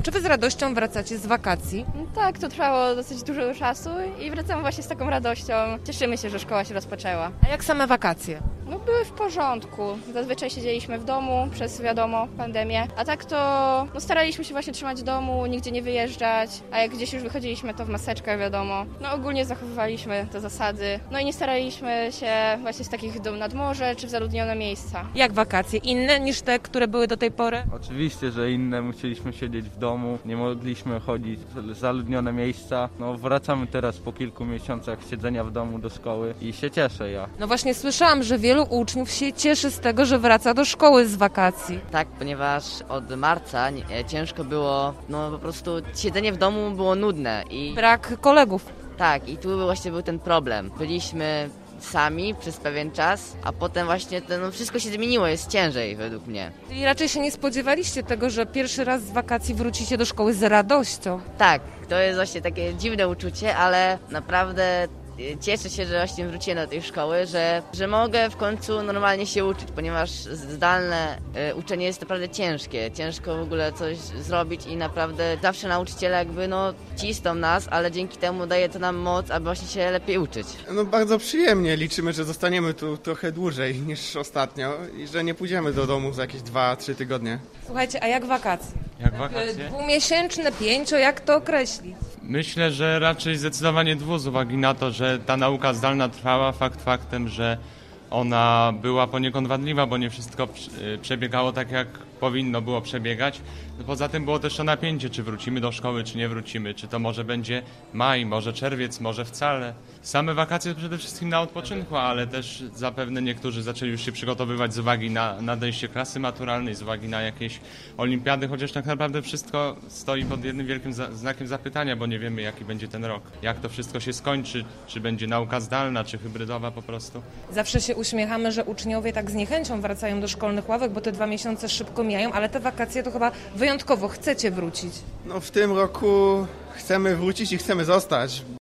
Czy wy z radością wracacie z wakacji? Tak, to trwało dosyć dużo czasu i wracamy właśnie z taką radością. Cieszymy się, że szkoła się rozpoczęła. A jak same wakacje? No były w porządku. Zazwyczaj siedzieliśmy w domu przez, wiadomo, pandemię. A tak to staraliśmy się właśnie trzymać w domu, nigdzie nie wyjeżdżać. A jak gdzieś już wychodziliśmy, to w maseczkach, wiadomo. No ogólnie zachowywaliśmy te zasady. No i nie staraliśmy się właśnie z takich dom nad morze czy w zaludnione miejsca. Jak wakacje? Inne niż te, które były do tej pory? Oczywiście, że inne. Musieliśmy siedzieć w domu, nie mogliśmy chodzić w zaludnione miejsca. No wracamy teraz po kilku miesiącach siedzenia w domu do szkoły i się cieszę ja. No właśnie słyszałam, że wielu uczniów się cieszy z tego, że wraca do szkoły z wakacji. Tak, ponieważ od marca ciężko było, po prostu siedzenie w domu było nudne i Brak kolegów. tak, i tu właśnie był ten problem. Byliśmy sami przez pewien czas, a potem właśnie wszystko się zmieniło, jest ciężej według mnie. I raczej się nie spodziewaliście tego, że pierwszy raz z wakacji wrócicie do szkoły z radością. Tak, to jest właśnie takie dziwne uczucie, ale naprawdę cieszę się, że właśnie wróciłem do tej szkoły, że mogę w końcu normalnie się uczyć, ponieważ zdalne uczenie jest naprawdę ciężkie. Ciężko w ogóle coś zrobić i naprawdę zawsze nauczyciele cisną nas, ale dzięki temu daje to nam moc, aby właśnie się lepiej uczyć. No bardzo przyjemnie, liczymy, że zostaniemy tu trochę dłużej niż ostatnio i że nie pójdziemy do domu za jakieś 2-3 tygodnie. Słuchajcie, a jak wakacje? Jak wakacje? Dwumiesięczne, 5, jak to określić? Myślę, że raczej zdecydowanie z uwagi na to, że ta nauka zdalna trwała, fakt faktem, że ona była poniekąd wadliwa, bo nie wszystko przebiegało tak, jak powinno było przebiegać. Poza tym było też to napięcie, czy wrócimy do szkoły, czy nie wrócimy, czy to może będzie maj, może czerwiec, może wcale. Same wakacje przede wszystkim na odpoczynku, ale też zapewne niektórzy zaczęli już się przygotowywać z uwagi na nadejście klasy maturalnej, z uwagi na jakieś olimpiady, chociaż tak naprawdę wszystko stoi pod jednym wielkim znakiem zapytania, bo nie wiemy, jaki będzie ten rok. Jak to wszystko się skończy, czy będzie nauka zdalna, czy hybrydowa po prostu. Zawsze się uśmiechamy, że uczniowie tak z niechęcią wracają do szkolnych ławek, bo te 2 miesiące szybko mijają, ale te wakacje to chyba wyjątkowo chcecie wrócić. No w tym roku chcemy wrócić i chcemy zostać.